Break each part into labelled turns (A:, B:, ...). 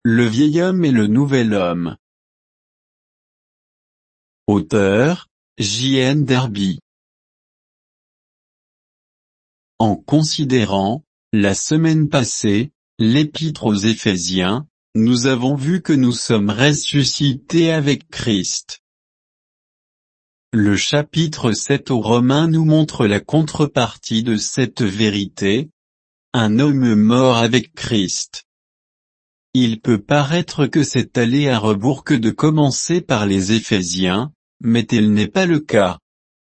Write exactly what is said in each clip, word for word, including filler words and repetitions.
A: Le vieil homme et le nouvel homme. Auteur, J N Derby. En considérant, la semaine passée, l'Épître aux Éphésiens, nous avons vu que nous sommes ressuscités avec Christ. Le chapitre sept aux Romains nous montre la contrepartie de cette vérité, un homme mort avec Christ. Il peut paraître que c'est aller à rebours que de commencer par les Éphésiens, mais tel n'est pas le cas.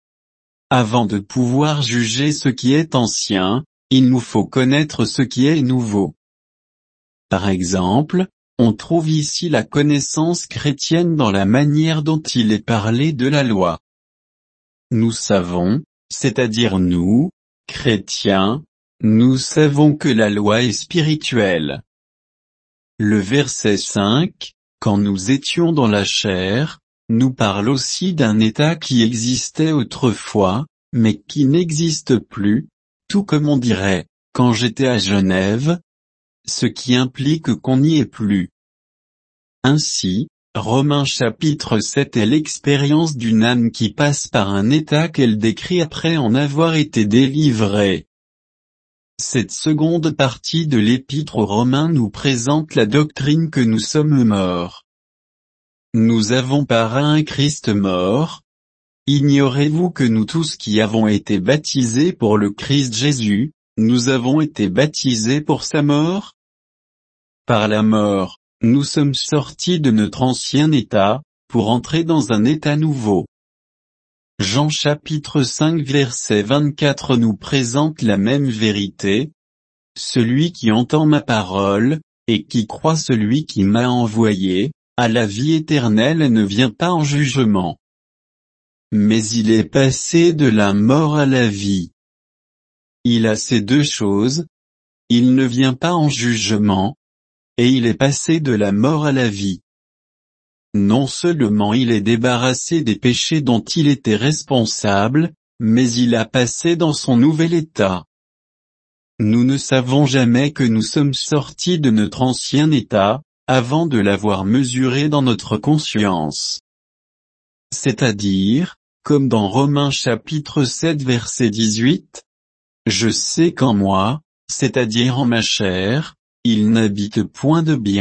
A: Avant de pouvoir juger ce qui est ancien, il nous faut connaître ce qui est nouveau. Par exemple, on trouve ici la connaissance chrétienne dans la manière dont il est parlé de la loi. Nous savons, c'est-à-dire nous, chrétiens, nous savons que la loi est spirituelle. Le verset cinq, quand nous étions dans la chair, nous parle aussi d'un état qui existait autrefois, mais qui n'existe plus, tout comme on dirait, quand j'étais à Genève, ce qui implique qu'on n'y est plus. Ainsi, Romains chapitre sept est l'expérience d'une âme qui passe par un état qu'elle décrit après en avoir été délivrée. Cette seconde partie de l'Épître aux Romains nous présente la doctrine que nous sommes morts. Nous avons par un Christ mort. Ignorez-vous que nous tous qui avons été baptisés pour le Christ Jésus, nous avons été baptisés pour sa mort? Par la mort, nous sommes sortis de notre ancien état, pour entrer dans un état nouveau. Jean chapitre cinq verset vingt-quatre nous présente la même vérité. Celui qui entend ma parole, et qui croit celui qui m'a envoyé, a la vie éternelle et ne vient pas en jugement. Mais il est passé de la mort à la vie. Il a ces deux choses. Il ne vient pas en jugement, et il est passé de la mort à la vie. Non seulement il est débarrassé des péchés dont il était responsable, mais il a passé dans son nouvel état. Nous ne savons jamais que nous sommes sortis de notre ancien état, avant de l'avoir mesuré dans notre conscience. C'est-à-dire, comme dans Romains chapitre sept verset dix-huit, « Je sais qu'en moi, c'est-à-dire en ma chair, il n'habite point de bien. »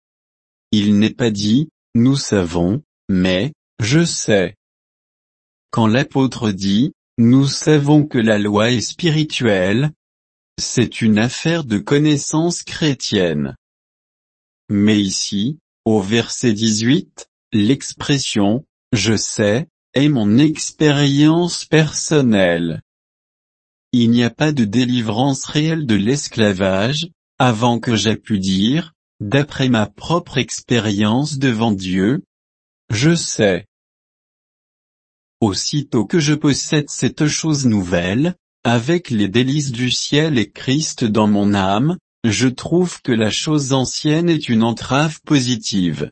A: Il n'est pas dit, nous savons, mais, je sais. Quand l'apôtre dit, nous savons que la loi est spirituelle, c'est une affaire de connaissance chrétienne. Mais ici, au verset dix-huit, l'expression, je sais, est mon expérience personnelle. Il n'y a pas de délivrance réelle de l'esclavage, avant que j'aie pu dire, d'après ma propre expérience devant Dieu, je sais. Aussitôt que je possède cette chose nouvelle, avec les délices du ciel et Christ dans mon âme, je trouve que la chose ancienne est une entrave positive.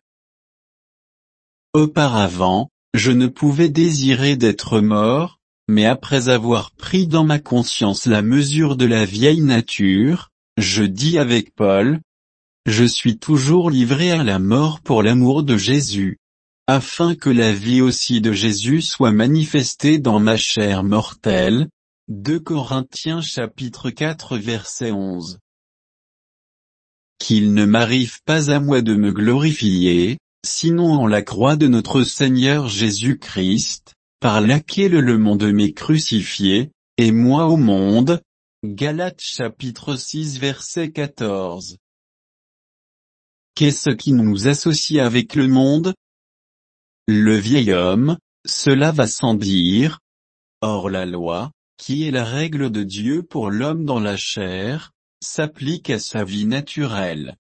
A: Auparavant, je ne pouvais désirer d'être mort, mais après avoir pris dans ma conscience la mesure de la vieille nature, je dis avec Paul, je suis toujours livré à la mort pour l'amour de Jésus, afin que la vie aussi de Jésus soit manifestée dans ma chair mortelle. deux Corinthiens chapitre quatre verset onze. Qu'il ne m'arrive pas à moi de me glorifier, sinon en la croix de notre Seigneur Jésus-Christ, par laquelle le monde m'est crucifié, et moi au monde. Galates chapitre six verset quatorze. Qu'est-ce qui nous associe avec le monde? Le vieil homme, cela va sans dire. Or la loi, qui est la règle de Dieu pour l'homme dans la chair, s'applique à sa vie naturelle.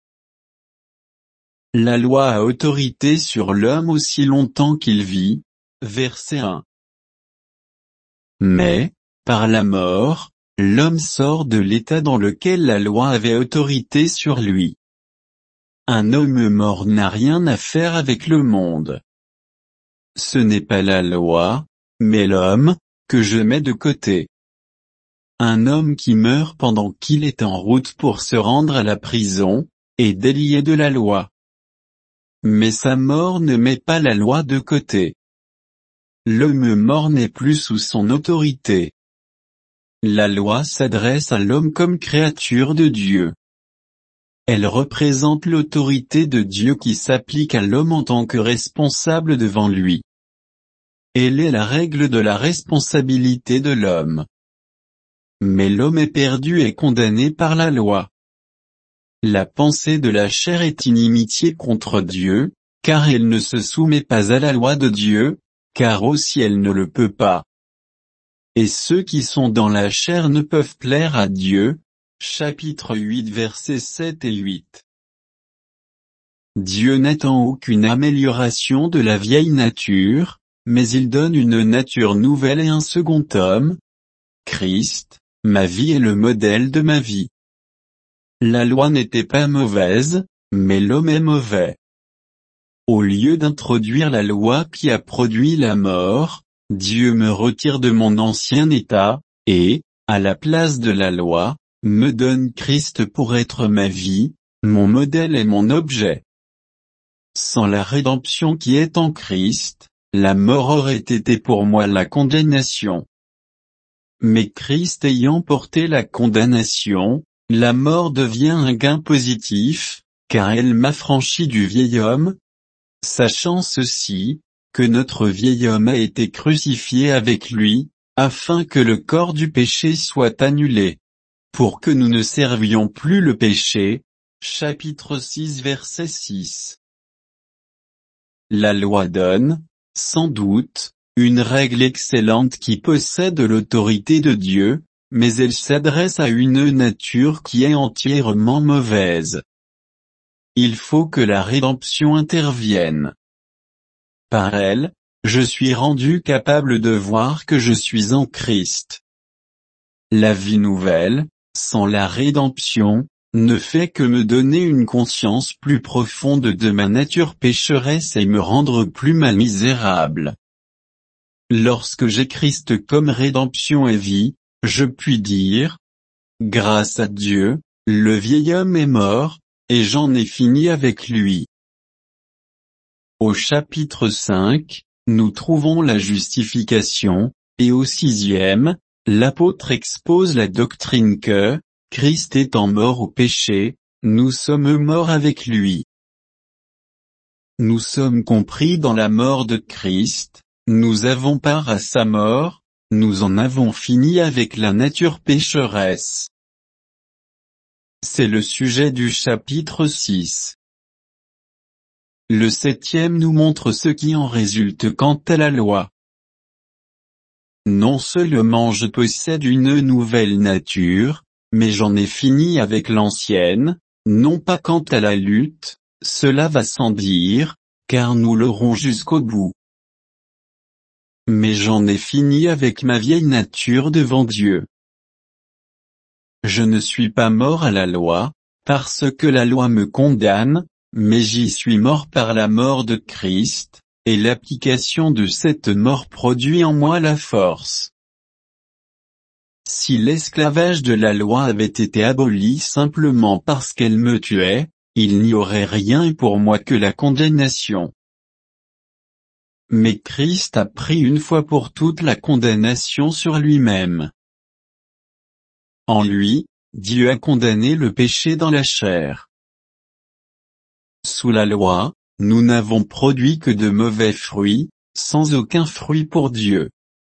A: La loi a autorité sur l'homme aussi longtemps qu'il vit. Verset un. Mais, par la mort, l'homme sort de l'état dans lequel la loi avait autorité sur lui. Un homme mort n'a rien à faire avec le monde. Ce n'est pas la loi, mais l'homme, que je mets de côté. Un homme qui meurt pendant qu'il est en route pour se rendre à la prison, est délié de la loi. mais sa mort ne met pas la loi de côté. L'homme mort n'est plus sous son autorité. La loi s'adresse à l'homme comme créature de Dieu. Elle représente l'autorité de Dieu qui s'applique à l'homme en tant que responsable devant lui. Elle est la règle de la responsabilité de l'homme. Mais l'homme est perdu et condamné par la loi. La pensée de la chair est inimitié contre Dieu, car elle ne se soumet pas à la loi de Dieu, car aussi elle ne le peut pas. Et ceux qui sont dans la chair ne peuvent plaire à Dieu. Chapitre huit versets sept et huit. Dieu n'attend aucune amélioration de la vieille nature, mais il donne une nature nouvelle et un second homme. Christ, ma vie est le modèle de ma vie. La loi n'était pas mauvaise, mais l'homme est mauvais. Au lieu d'introduire la loi qui a produit la mort, Dieu me retire de mon ancien état, et, à la place de la loi, me donne Christ pour être ma vie, mon modèle et mon objet. Sans la rédemption qui est en Christ, la mort aurait été pour moi la condamnation. Mais Christ ayant porté la condamnation, la mort devient un gain positif, car elle m'affranchit du vieil homme, sachant ceci, que notre vieil homme a été crucifié avec lui, afin que le corps du péché soit annulé, pour que nous ne servions plus le péché. Chapitre six verset six. La loi donne, sans doute, une règle excellente qui possède l'autorité de Dieu, mais elle s'adresse à une nature qui est entièrement mauvaise. Il faut que la rédemption intervienne. Par elle, je suis rendu capable de voir que je suis en Christ. La vie nouvelle, sans la rédemption, ne fait que me donner une conscience plus profonde de ma nature pécheresse et me rendre plus mal misérable. Lorsque j'ai Christ comme rédemption et vie, je puis dire, grâce à Dieu, le vieil homme est mort, et j'en ai fini avec lui. Au chapitre cinq, nous trouvons la justification, et au sixième, l'apôtre expose la doctrine que, Christ étant mort au péché, nous sommes morts avec lui. Nous sommes compris dans la mort de Christ, nous avons part à sa mort, nous en avons fini avec la nature pécheresse. C'est le sujet du chapitre six. Le septième nous montre ce qui en résulte quant à la loi. Non seulement je possède une nouvelle nature, mais j'en ai fini avec l'ancienne, non pas quant à la lutte, cela va sans dire, car nous l'aurons jusqu'au bout. Mais j'en ai fini avec ma vieille nature devant Dieu. Je ne suis pas mort à la loi, parce que la loi me condamne, mais j'y suis mort par la mort de Christ, et l'application de cette mort produit en moi la force. Si l'esclavage de la loi avait été aboli simplement parce qu'elle me tuait, il n'y aurait rien pour moi que la condamnation. Mais Christ a pris une fois pour toutes la condamnation sur lui-même. En lui, Dieu a condamné le péché dans la chair. Sous la loi, nous n'avons produit que de mauvais fruits, sans aucun fruit pour Dieu.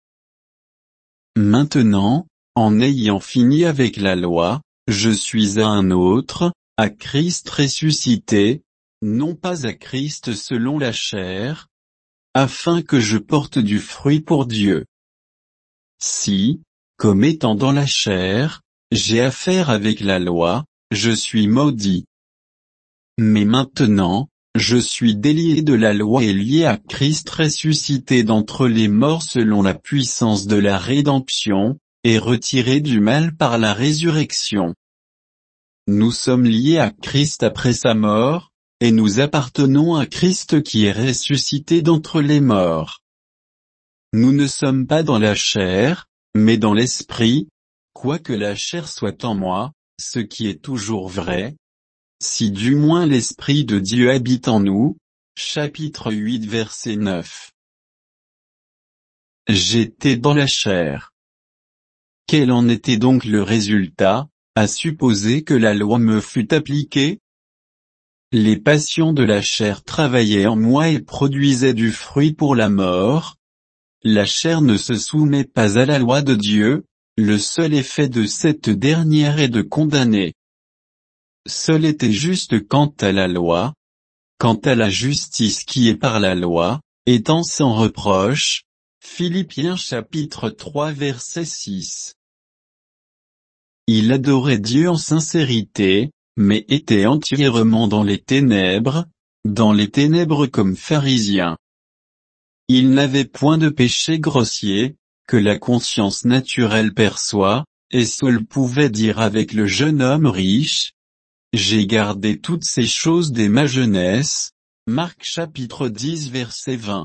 A: Maintenant, en ayant fini avec la loi, je suis à un autre, à Christ ressuscité, non pas à Christ selon la chair, afin que je porte du fruit pour Dieu. Si, comme étant dans la chair, j'ai affaire avec la loi, je suis maudit. Mais maintenant, je suis délié de la loi et lié à Christ ressuscité d'entre les morts selon la puissance de la rédemption, et retiré du mal par la résurrection. Nous sommes liés à Christ après sa mort, et nous appartenons à Christ qui est ressuscité d'entre les morts. Nous ne sommes pas dans la chair, mais dans l'esprit, quoique la chair soit en moi, ce qui est toujours vrai. Si du moins l'Esprit de Dieu habite en nous, chapitre huit verset neuf. J'étais dans la chair. Quel en était donc le résultat, à supposer que la loi me fût appliquée? Les passions de la chair travaillaient en moi et produisaient du fruit pour la mort. La chair ne se soumet pas à la loi de Dieu, le seul effet de cette dernière est de condamner. Seul était juste quant à la loi. Quant à la justice qui est par la loi, étant sans reproche. Philippiens chapitre trois verset six. Il adorait Dieu en sincérité, mais était entièrement dans les ténèbres, dans les ténèbres comme pharisien. Il n'avait point de péché grossier, que la conscience naturelle perçoit, et seul pouvait dire avec le jeune homme riche, « J'ai gardé toutes ces choses dès ma jeunesse », Marc chapitre dix verset vingt.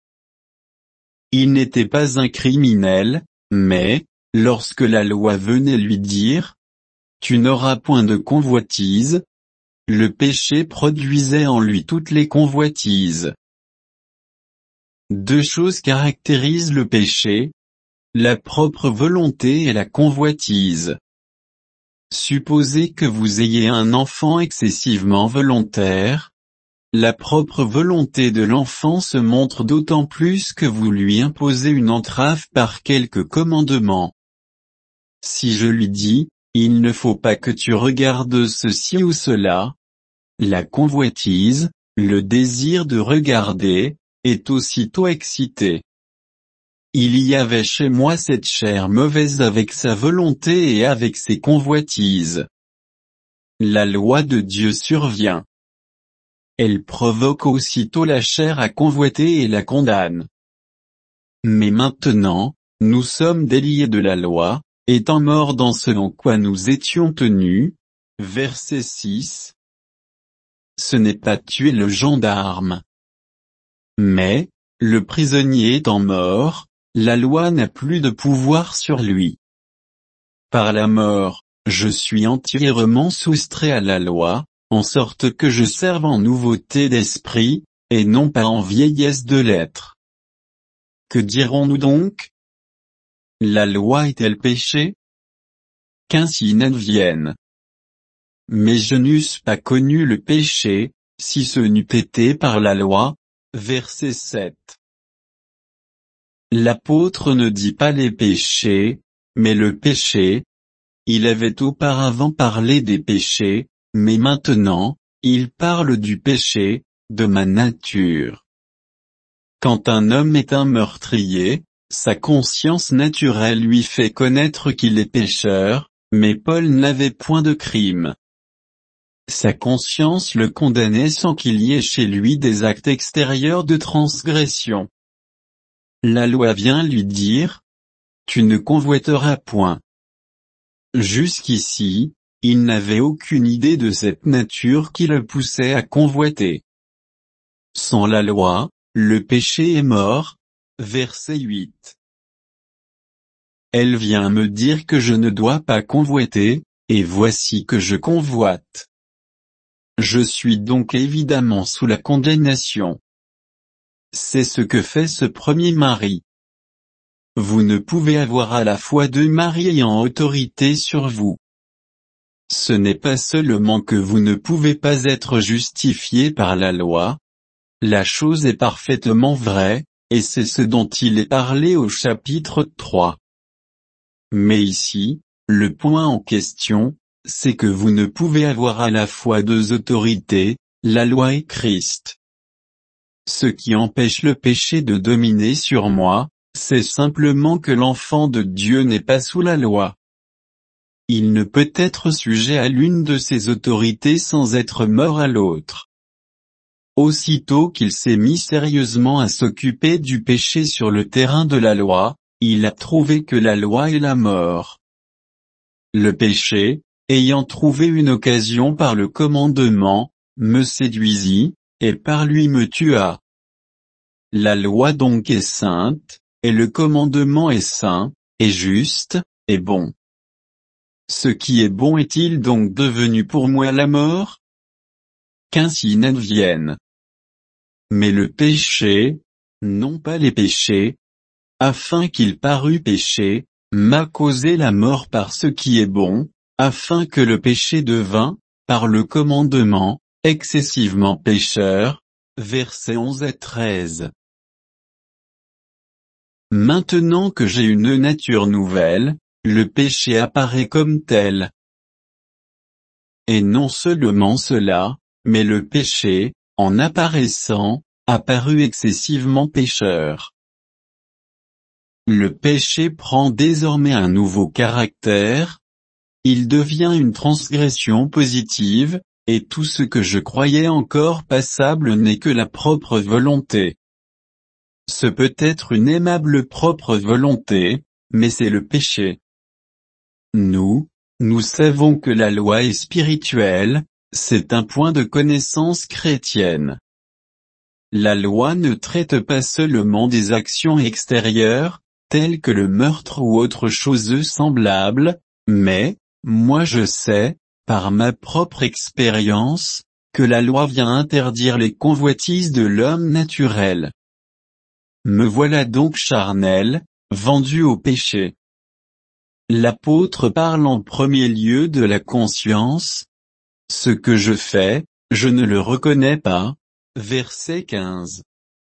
A: Il n'était pas un criminel, mais, lorsque la loi venait lui dire, « Tu n'auras point de convoitise », le péché produisait en lui toutes les convoitises. Deux choses caractérisent le péché, la propre volonté et la convoitise. Supposez que vous ayez un enfant excessivement volontaire. La propre volonté de l'enfant se montre d'autant plus que vous lui imposez une entrave par quelque commandement. Si je lui dis, il ne faut pas que tu regardes ceci ou cela, la convoitise, le désir de regarder, est aussitôt excité. Il y avait chez moi cette chair mauvaise avec sa volonté et avec ses convoitises. La loi de Dieu survient. Elle provoque aussitôt la chair à convoiter et la condamne. Mais maintenant, nous sommes déliés de la loi, étant morts dans ce en quoi nous étions tenus. Verset six. Ce n'est pas tuer le gendarme. Mais, le prisonnier étant mort, la loi n'a plus de pouvoir sur lui. Par la mort, je suis entièrement soustrait à la loi, en sorte que je serve en nouveauté d'esprit, et non pas en vieillesse de l'être. Que dirons-nous donc? La loi est-elle péché? Qu'ainsi n'advienne. Mais je n'eusse pas connu le péché, si ce n'eût été par la loi. Verset sept. L'apôtre ne dit pas les péchés, mais le péché. Il avait auparavant parlé des péchés, mais maintenant, il parle du péché, de ma nature. Quand un homme est un meurtrier, sa conscience naturelle lui fait connaître qu'il est pécheur, mais Paul n'avait point de crime. Sa conscience le condamnait sans qu'il y ait chez lui des actes extérieurs de transgression. La loi vient lui dire, « Tu ne convoiteras point ». Jusqu'ici, il n'avait aucune idée de cette nature qui le poussait à convoiter. Sans la loi, le péché est mort. Verset huit. Elle vient me dire que je ne dois pas convoiter, et voici que je convoite. Je suis donc évidemment sous la condamnation. C'est ce que fait ce premier mari. Vous ne pouvez avoir à la fois deux maris ayant autorité sur vous. Ce n'est pas seulement que vous ne pouvez pas être justifié par la loi. La chose est parfaitement vraie, et c'est ce dont il est parlé au chapitre trois. Mais ici, le point en question, c'est que vous ne pouvez avoir à la fois deux autorités, la loi et Christ. Ce qui empêche le péché de dominer sur moi, c'est simplement que l'enfant de Dieu n'est pas sous la loi. Il ne peut être sujet à l'une de ces autorités sans être mort à l'autre. Aussitôt qu'il s'est mis sérieusement à s'occuper du péché sur le terrain de la loi, il a trouvé que la loi est la mort. Le péché, ayant trouvé une occasion par le commandement, me séduisit, et par lui me tua. La loi donc est sainte, et le commandement est saint, et juste, et bon. Ce qui est bon est-il donc devenu pour moi la mort? Qu'ainsi n'advienne. mais le péché, non pas les péchés, afin qu'il parût péché, m'a causé la mort par ce qui est bon, afin que le péché devint, par le commandement, excessivement pécheur. Versets onze à treize. Maintenant que j'ai une nature nouvelle, le péché apparaît comme tel. Et non seulement cela, mais le péché, en apparaissant, apparut excessivement pécheur. Le péché prend désormais un nouveau caractère. Il devient une transgression positive, et tout ce que je croyais encore passable n'est que la propre volonté. Ce peut être une aimable propre volonté, mais c'est le péché. Nous, nous savons que la loi est spirituelle, c'est un point de connaissance chrétienne. La loi ne traite pas seulement des actions extérieures, telles que le meurtre ou autre chose semblable, mais, moi je sais, par ma propre expérience, que la loi vient interdire les convoitises de l'homme naturel. Me voilà donc charnel, vendu au péché. L'apôtre parle en premier lieu de la conscience. Ce que je fais, je ne le reconnais pas. Verset quinze.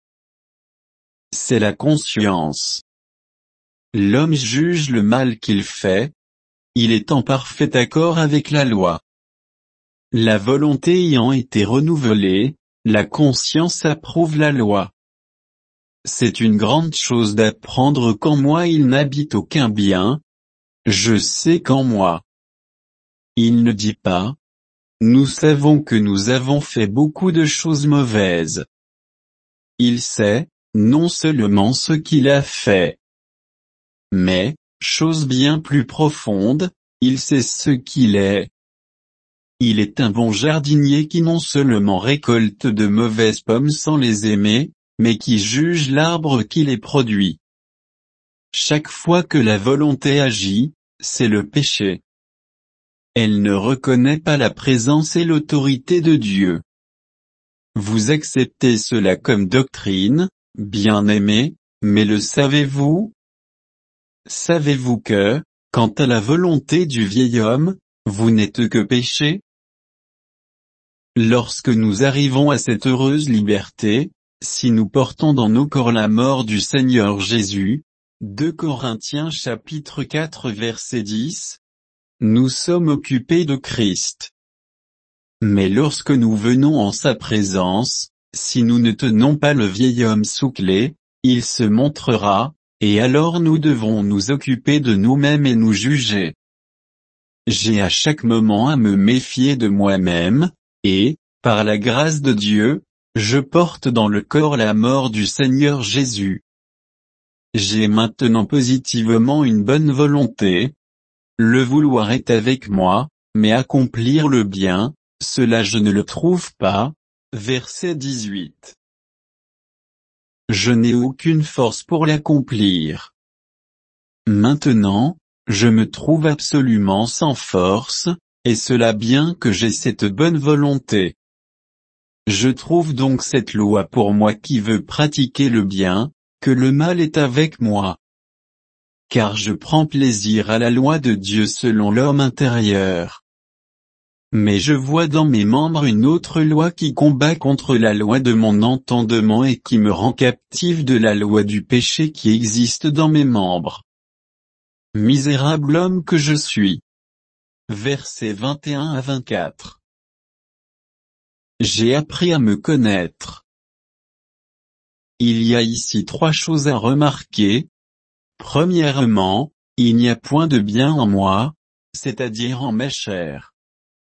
A: C'est la conscience. L'homme juge le mal qu'il fait. Il est en parfait accord avec la loi. La volonté ayant été renouvelée, la conscience approuve la loi. C'est une grande chose d'apprendre qu'en moi il n'habite aucun bien. Je sais qu'en moi. Il ne dit pas. Nous savons que nous avons fait beaucoup de choses mauvaises. Il sait, non seulement ce qu'il a fait, mais, chose bien plus profonde, il sait ce qu'il est. Il est un bon jardinier qui non seulement récolte de mauvaises pommes sans les aimer, mais qui juge l'arbre qui les produit. Chaque fois que la volonté agit, c'est le péché. Elle ne reconnaît pas la présence et l'autorité de Dieu. Vous acceptez cela comme doctrine, bien-aimés, mais le savez-vous? Savez-vous que, quant à la volonté du vieil homme, vous n'êtes que péché? Lorsque nous arrivons à cette heureuse liberté, si nous portons dans nos corps la mort du Seigneur Jésus, deux Corinthiens chapitre quatre verset dix, nous sommes occupés de Christ. Mais lorsque nous venons en sa présence, si nous ne tenons pas le vieil homme sous clé, il se montrera, et alors nous devons nous occuper de nous-mêmes et nous juger. J'ai à chaque moment à me méfier de moi-même, et, par la grâce de Dieu, je porte dans le corps la mort du Seigneur Jésus. J'ai maintenant positivement une bonne volonté. Le vouloir est avec moi, mais accomplir le bien, cela je ne le trouve pas. Verset dix-huit. Je n'ai aucune force pour l'accomplir. Maintenant, je me trouve absolument sans force, et cela bien que j'ai cette bonne volonté. Je trouve donc cette loi pour moi qui veut pratiquer le bien, que le mal est avec moi. Car je prends plaisir à la loi de Dieu selon l'homme intérieur. Mais je vois dans mes membres une autre loi qui combat contre la loi de mon entendement et qui me rend captif de la loi du péché qui existe dans mes membres. Misérable homme que je suis. Versets vingt et un à vingt-quatre. J'ai appris à me connaître. Il y a ici trois choses à remarquer. Premièrement, il n'y a point de bien en moi, c'est-à-dire en ma chair.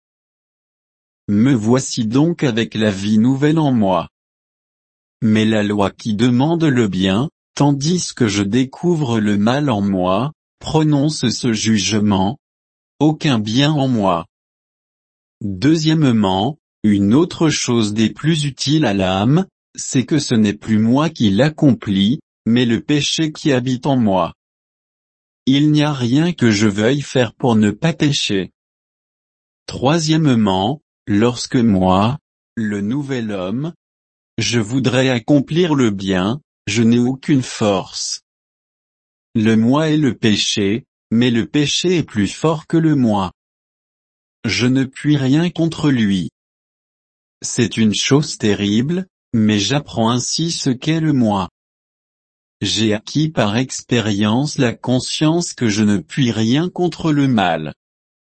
A: Me voici donc avec la vie nouvelle en moi. Mais la loi qui demande le bien, tandis que je découvre le mal en moi, prononce ce jugement. Aucun bien en moi. Deuxièmement, une autre chose des plus utiles à l'âme, c'est que ce n'est plus moi qui l'accomplis, mais le péché qui habite en moi. Il n'y a rien que je veuille faire pour ne pas pécher. Troisièmement, lorsque moi, le nouvel homme, je voudrais accomplir le bien, je n'ai aucune force. Le moi est le péché, mais le péché est plus fort que le moi. Je ne puis rien contre lui. C'est une chose terrible, mais j'apprends ainsi ce qu'est le moi. J'ai acquis par expérience la conscience que je ne puis rien contre le mal.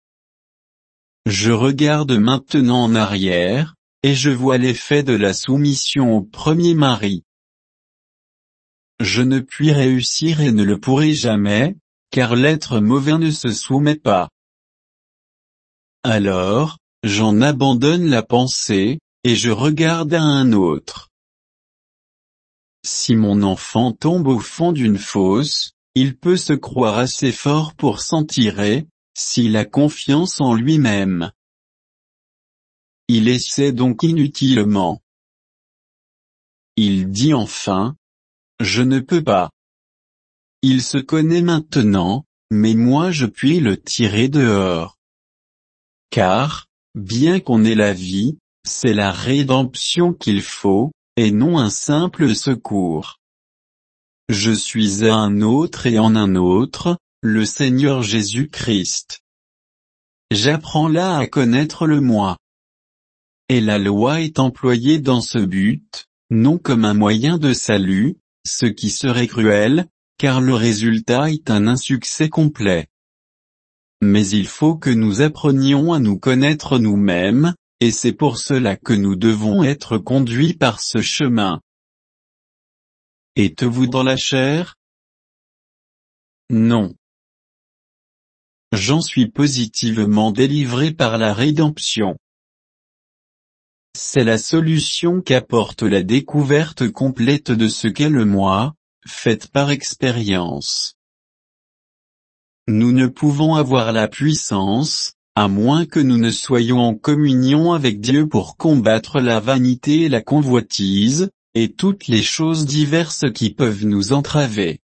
A: Je regarde maintenant en arrière, et je vois l'effet de la soumission au premier mari. Je ne puis réussir et ne le pourrai jamais, car l'être mauvais ne se soumet pas. Alors, j'en abandonne la pensée, et je regarde à un autre. Si mon enfant tombe au fond d'une fosse, il peut se croire assez fort pour s'en tirer, s'il a confiance en lui-même. Il essaie donc inutilement. Il dit enfin, « Je ne peux pas. » Il se connaît maintenant, mais moi je puis le tirer dehors. Car, bien qu'on ait la vie, c'est la rédemption qu'il faut, et non un simple secours. Je suis à un autre et en un autre, le Seigneur Jésus-Christ. J'apprends là à connaître le moi. Et la loi est employée dans ce but, non comme un moyen de salut, ce qui serait cruel, car le résultat est un insuccès complet. Mais il faut que nous apprenions à nous connaître nous-mêmes, et c'est pour cela que nous devons être conduits par ce chemin. Êtes-vous dans la chair? Non. J'en suis positivement délivré par la rédemption. C'est la solution qu'apporte la découverte complète de ce qu'est le moi, faite par expérience. Nous ne pouvons avoir la puissance, à moins que nous ne soyons en communion avec Dieu pour combattre la vanité et la convoitise, et toutes les choses diverses qui peuvent nous entraver.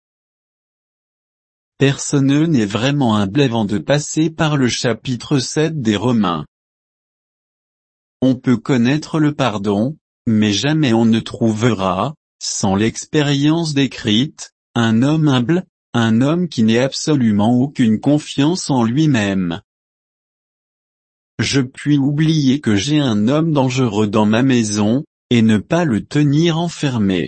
A: Personne n'est vraiment humble avant de passer par le chapitre sept des Romains. On peut connaître le pardon, mais jamais on ne trouvera, sans l'expérience décrite, un homme humble, un homme qui n'ait absolument aucune confiance en lui-même. Je puis oublier que j'ai un homme dangereux dans ma maison, et ne pas le tenir enfermé.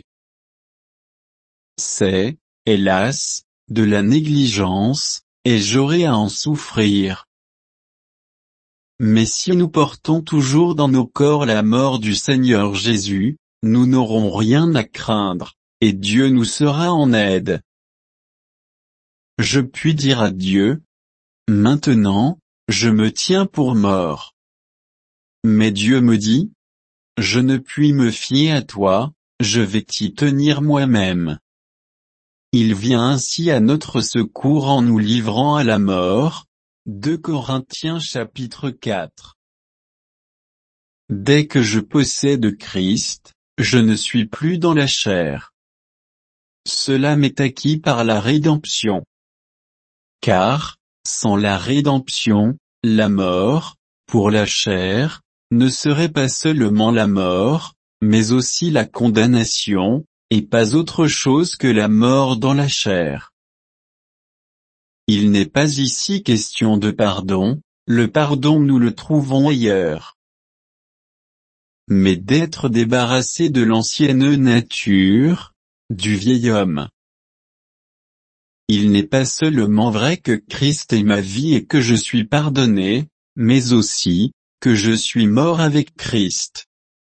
A: C'est, hélas, de la négligence, et j'aurai à en souffrir. Mais si nous portons toujours dans nos corps la mort du Seigneur Jésus, nous n'aurons rien à craindre, et Dieu nous sera en aide. Je puis dire à Dieu, « Maintenant, je me tiens pour mort. » Mais Dieu me dit, « Je ne puis me fier à toi, je vais t'y tenir moi-même. » Il vient ainsi à notre secours en nous livrant à la mort. deux Corinthiens chapitre quatre. Dès que je possède Christ, je ne suis plus dans la chair. Cela m'est acquis par la rédemption. Car, sans la rédemption, la mort, pour la chair, ne serait pas seulement la mort, mais aussi la condamnation, et pas autre chose que la mort dans la chair. Il n'est pas ici question de pardon, le pardon nous le trouvons ailleurs. Mais d'être débarrassé de l'ancienne nature, du vieil homme. Il n'est pas seulement vrai que Christ est ma vie et que je suis pardonné, mais aussi, que je suis mort avec Christ.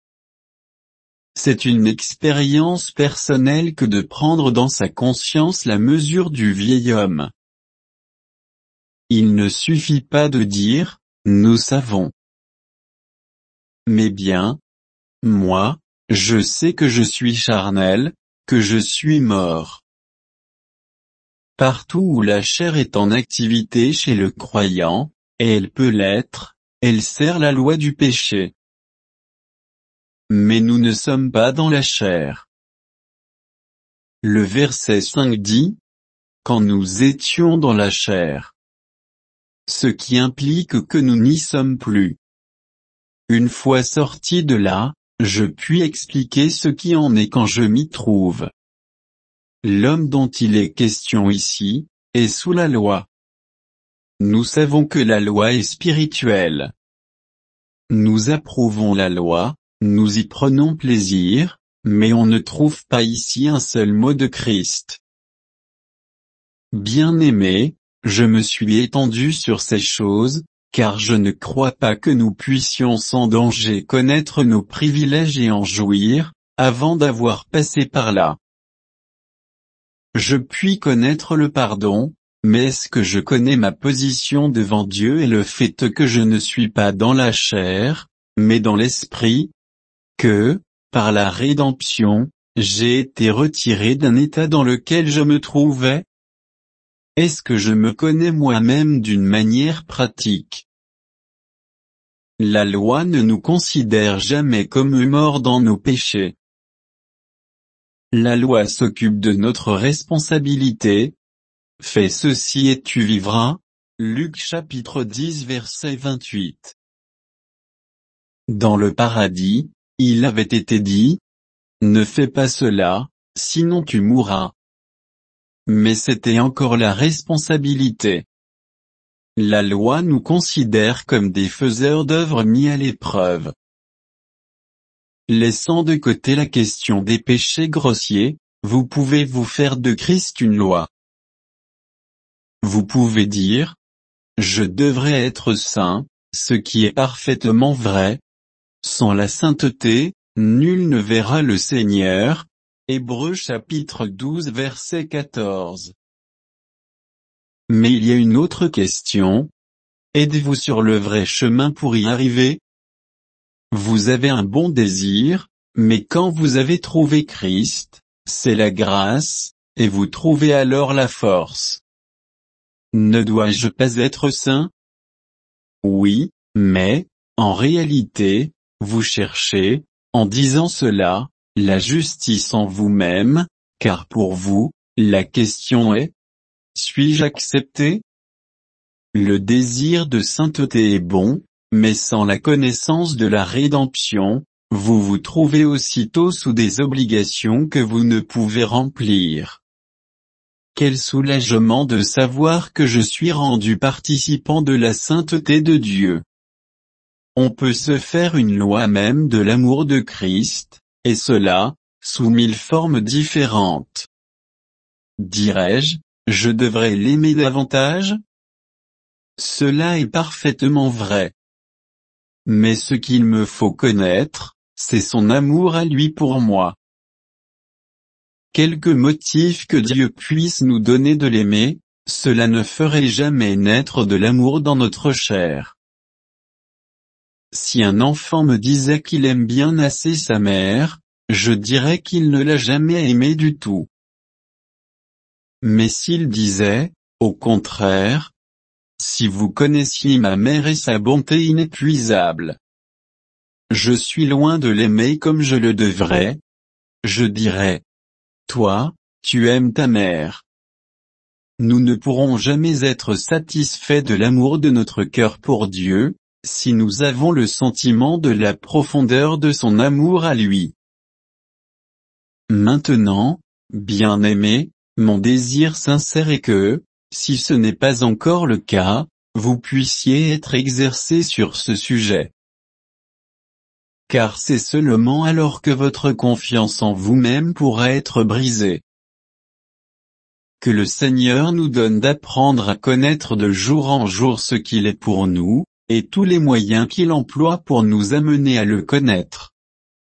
A: C'est une expérience personnelle que de prendre dans sa conscience la mesure du vieil homme. Il ne suffit pas de dire, nous savons. Mais bien, moi, je sais que je suis charnel, que je suis mort. Partout où la chair est en activité chez le croyant, et elle peut l'être, elle sert la loi du péché. Mais nous ne sommes pas dans la chair. Le verset cinq dit, « Quand nous étions dans la chair », ce qui implique que nous n'y sommes plus. Une fois sortis de là, je puis expliquer ce qui en est quand je m'y trouve. L'homme dont il est question ici, est sous la loi. Nous savons que la loi est spirituelle. Nous approuvons la loi, nous y prenons plaisir, mais on ne trouve pas ici un seul mot de Christ. Bien-aimés, je me suis étendu sur ces choses, car je ne crois pas que nous puissions sans danger connaître nos privilèges et en jouir, avant d'avoir passé par là. Je puis connaître le pardon, mais est-ce que je connais ma position devant Dieu et le fait que je ne suis pas dans la chair, mais dans l'esprit, que, par la rédemption, j'ai été retiré d'un état dans lequel je me trouvais? Est-ce que je me connais moi-même d'une manière pratique? La loi ne nous considère jamais comme morts dans nos péchés. La loi s'occupe de notre responsabilité. Fais ceci et tu vivras. Luc chapitre dix verset vingt-huit. Dans le paradis, il avait été dit, ne fais pas cela, sinon tu mourras. Mais c'était encore la responsabilité. La loi nous considère comme des faiseurs d'œuvres mis à l'épreuve. Laissant de côté la question des péchés grossiers, vous pouvez vous faire de Christ une loi. Vous pouvez dire, je devrais être saint, ce qui est parfaitement vrai. Sans la sainteté, nul ne verra le Seigneur. Hébreux chapitre douze verset quatorze. Mais il y a une autre question. Êtes-vous sur le vrai chemin pour y arriver? Vous avez un bon désir, mais quand vous avez trouvé Christ, c'est la grâce, et vous trouvez alors la force. Ne dois-je pas être saint? Oui, mais, en réalité, vous cherchez, en disant cela, la justice en vous-même, car pour vous, la question est, suis-je accepté? Le désir de sainteté est bon, mais sans la connaissance de la rédemption, vous vous trouvez aussitôt sous des obligations que vous ne pouvez remplir. Quel soulagement de savoir que je suis rendu participant de la sainteté de Dieu. On peut se faire une loi même de l'amour de Christ, et cela, sous mille formes différentes. Dirais-je, je devrais l'aimer davantage? Cela est parfaitement vrai. Mais ce qu'il me faut connaître, c'est son amour à lui pour moi. Quelque motif que Dieu puisse nous donner de l'aimer, cela ne ferait jamais naître de l'amour dans notre chair. Si un enfant me disait qu'il aime bien assez sa mère, je dirais qu'il ne l'a jamais aimée du tout. Mais s'il disait, au contraire, si vous connaissiez ma mère et sa bonté inépuisable, je suis loin de l'aimer comme je le devrais, je dirais, toi, tu aimes ta mère. Nous ne pourrons jamais être satisfaits de l'amour de notre cœur pour Dieu, si nous avons le sentiment de la profondeur de son amour à lui. Maintenant, bien-aimés, mon désir sincère est que, si ce n'est pas encore le cas, vous puissiez être exercés sur ce sujet. Car c'est seulement alors que votre confiance en vous-même pourra être brisée. Que le Seigneur nous donne d'apprendre à connaître de jour en jour ce qu'il est pour nous, et tous les moyens qu'il emploie pour nous amener à le connaître.